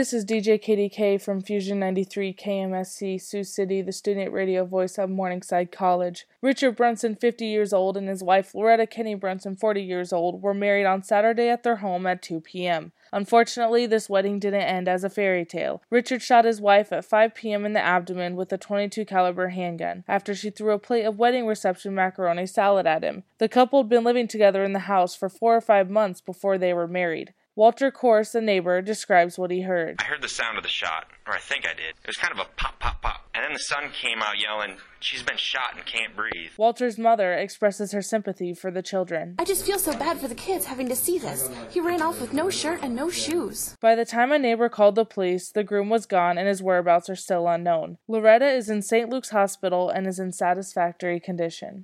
This is DJ KDK from Fusion 93 KMSC, Sioux City, the student radio voice of Morningside College. Richard Brunson, 50 years old, and his wife, Loretta Kenny Brunson, 40 years old, were married on Saturday at their home at 2 p.m. Unfortunately, this wedding didn't end as a fairy tale. Richard shot his wife at 5 p.m. in the abdomen with a .22 caliber handgun after she threw a plate of wedding reception macaroni salad at him. The couple had been living together in the house for 4 or 5 months before they were married. Walter Corse, a neighbor, describes what he heard. I heard the sound of the shot, or I think I did. It was kind of a pop, pop, pop. And then the son came out yelling, "She's been shot and can't breathe." Walter's mother expresses her sympathy for the children. I just feel so bad for the kids having to see this. He ran off with no shirt and no shoes. By the time a neighbor called the police, the groom was gone and his whereabouts are still unknown. Loretta is in St. Luke's Hospital and is in satisfactory condition.